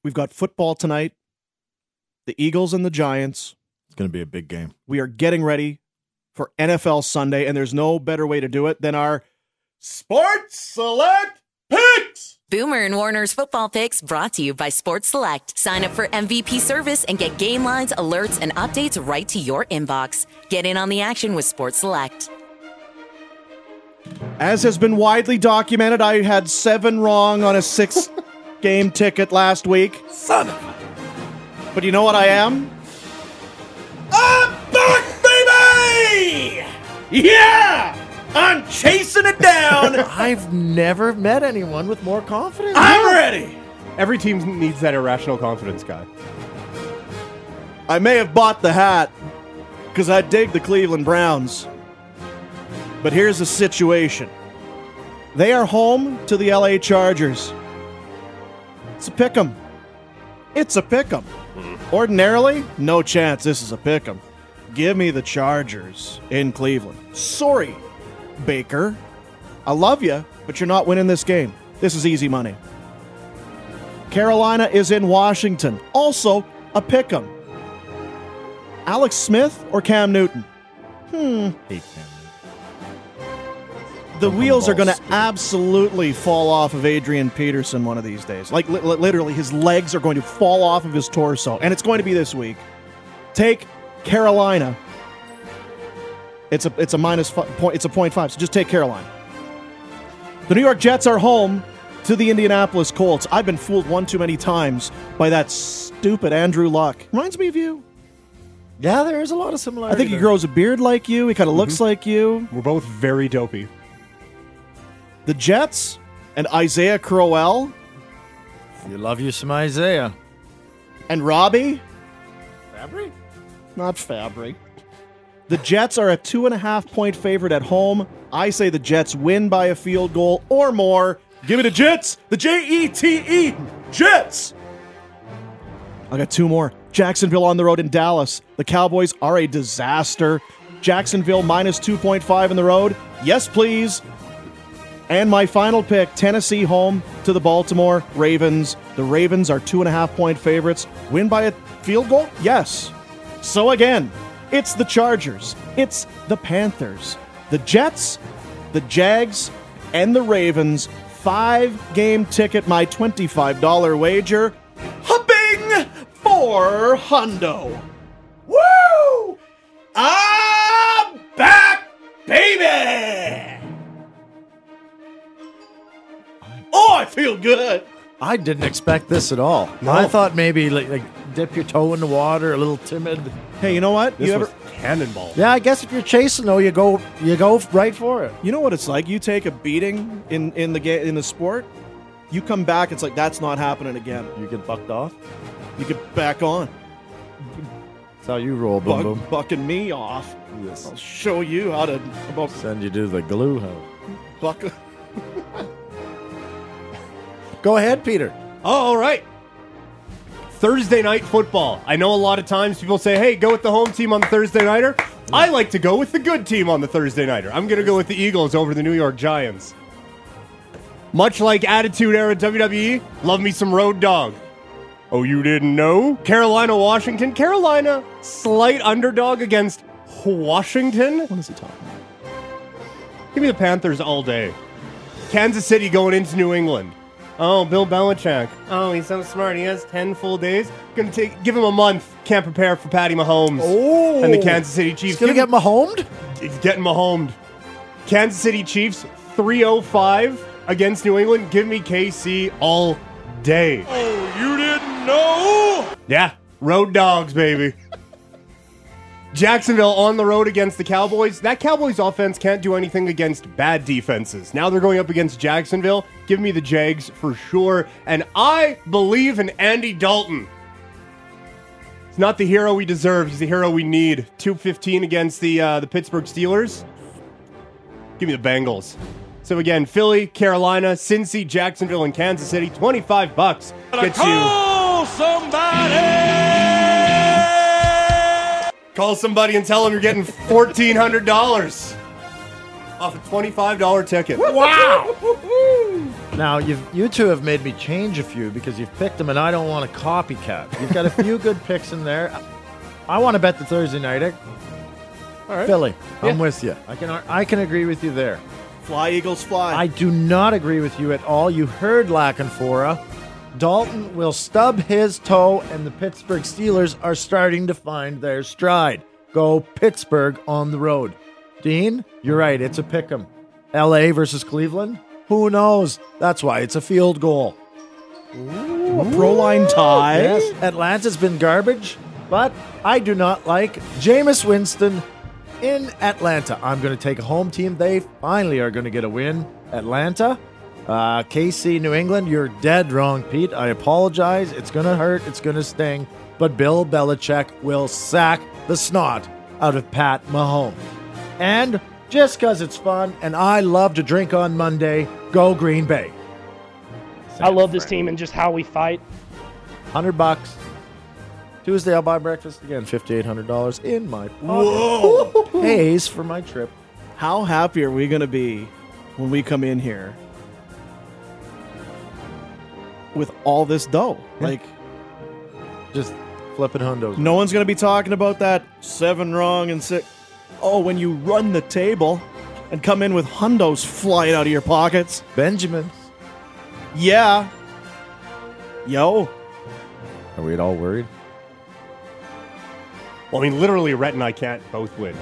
We've got football tonight. The Eagles and the Giants. It's going to be a big game. We are getting ready for NFL Sunday, and there's no better way to do it than our Sports Select Picks! Boomer and Warner's Football Picks brought to you by Sports Select. Sign up for MVP service and get game lines, alerts, and updates right to your inbox. Get in on the action with Sports Select. As has been widely documented, I had 7 wrong on a 6-game ticket last week. Son of a... But you know what I am? I'm back, baby! Yeah! I'm chasing it down! I've never met anyone with more confidence. I'm ready! Every team needs that irrational confidence guy. I may have bought the hat because I dig the Cleveland Browns. But here's the situation. They are home to the LA Chargers. It's a pick'em. It's a pick'em. Ordinarily, no chance this is a pick'em. Give me the Chargers in Cleveland. Sorry, Baker. I love you, but you're not winning this game. This is easy money. Carolina is in Washington. Also, a pick'em. Alex Smith or Cam Newton? Hate Cam. The wheels are going to absolutely fall off of Adrian Peterson one of these days. Like, literally, his legs are going to fall off of his torso. And it's going to be this week. Take Carolina. It's a it's a 0.5, so just take Carolina. The New York Jets are home to the Indianapolis Colts. I've been fooled one too many times by that stupid Andrew Luck. Reminds me of you. Yeah, there is a lot of similarity. I think he grows a beard like you. He kind of looks like you. We're both very dopey. The Jets and Isaiah Crowell You love you some Isaiah. and Robbie. Fabry? Not Fabry. The Jets are a 2.5-point favorite at home. I say the Jets win by a field goal or more. Give me the Jets. The Jette, Jets. I got 2 more. Jacksonville on the road in Dallas. The Cowboys are a disaster. Jacksonville minus 2.5 on the road. Yes, please. And my final pick, Tennessee home to the Baltimore Ravens. The Ravens are 2.5-point favorites. Win by a field goal? Yes. So again, it's the Chargers. It's the Panthers. The Jets, the Jags, and the Ravens. 5-game ticket, my $25 wager. Hopping for Hundo. Woo! I'm back, baby! Oh, I feel good. I didn't expect this at all. No. I thought maybe like dip your toe in the water, a little timid. Hey, you know what? This was cannonball. Yeah, I guess if you're chasing though, you go right for it. You know what it's like? You take a beating in the sport, you come back, it's like that's not happening again. You get bucked off. You get back on. That's how you roll, boom boom. Bucking me off. Yes. I'll show you how to Send you to the glue house. buck. Go ahead, Peter. Oh, all right. Thursday night football. I know a lot of times people say, hey, go with the home team on the Thursday nighter. I like to go with the good team on the Thursday nighter. I'm going to go with the Eagles over the New York Giants. Much like Attitude Era WWE, love me some Road Dogg. Oh, you didn't know? Carolina, Washington. Carolina, slight underdog against Washington. What is he talking about? Give me the Panthers all day. Kansas City going into New England. Oh, Bill Belichick. Oh, he's so smart. He has 10 full days. Give him a month. Can't prepare for Patty Mahomes and the Kansas City Chiefs. He's going to get Mahomed? He's getting Mahomed. Kansas City Chiefs, 3-0-5 against New England. Give me KC all day. Oh, you didn't know? Yeah, Road Dogs, baby. Jacksonville on the road against the Cowboys. That Cowboys offense can't do anything against bad defenses. Now they're going up against Jacksonville. Give me the Jags for sure. And I believe in Andy Dalton. He's not the hero we deserve. He's the hero we need. 2-15 against the Pittsburgh Steelers. Give me the Bengals. So again, Philly, Carolina, Cincy, Jacksonville, and Kansas City. $25. Get Call somebody! Call somebody and tell them you're getting $1,400 off a $25 ticket. Wow! Now, you two have made me change a few because you've picked them and I don't want a copycat. You've got a few good picks in there. I want to bet the Thursday nighter. All right. Philly, I'm Yeah. with you. I can agree with you there. Fly, Eagles, fly. I do not agree with you at all. You heard Lackenfora. Dalton will stub his toe, and the Pittsburgh Steelers are starting to find their stride. Go Pittsburgh on the road. Dean, you're right. It's a pick'em. L.A. versus Cleveland? Who knows? That's why it's a field goal. A pro line tie. Yes, Atlanta's been garbage, but I do not like Jameis Winston in Atlanta. I'm going to take a home team. They finally are going to get a win. Atlanta, KC, New England, you're dead wrong, Pete. I apologize. It's going to hurt. It's going to sting. But Bill Belichick will sack the snot out of Pat Mahomes. And just because it's fun and I love to drink on Monday, go Green Bay. I love this team and just how we fight. $100. Tuesday, I'll buy breakfast again. $5,800 in my pocket. Whoa. Pays for my trip. How happy are we going to be when we come in here with all this dough? Yeah. Like, Just flipping hundos. no one's going to be talking about that 7 wrong and 6. Oh, when you run the table and come in with hundos flying out of your pockets. Benjamins. Yeah. Yo. Are we at all worried? Well, I mean, literally, Rhett and I can't both win.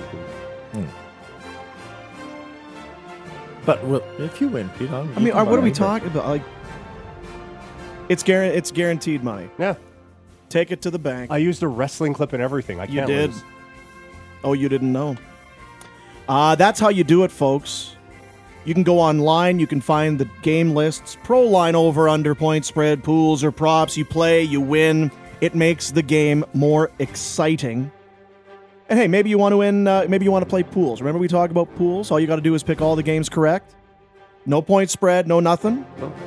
But if you win, Pete, I mean, what are we talking about? Like, it's guaranteed money. Yeah. Take it to the bank. I used a wrestling clip and everything. I You can't did. lose. Oh, you didn't know. That's how you do it, folks. You can go online. You can find the game lists. Pro line, over, under, point spread, pools, or props. You play, you win. It makes the game more exciting. And hey, maybe you want to win. Maybe you want to play pools. Remember we talked about pools? All you got to do is pick all the games correct. No point spread, no nothing.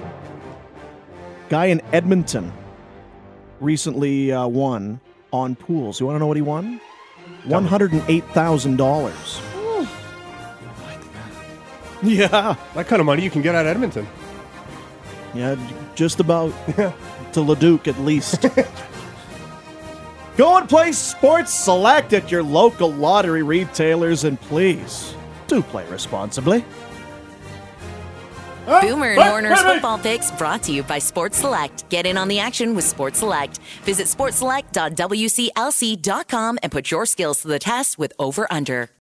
Guy in Edmonton recently won on pools. You want to know what he won? $108,000. Yeah. That kind of money you can get at Edmonton. Yeah, just about to Leduc at least. Go and play Sports Select at your local lottery retailers, and please, do play responsibly. Boomer and Warner's football picks brought to you by Sports Select. Get in on the action with Sports Select. Visit sportselect.wclc.com and put your skills to the test with Over Under.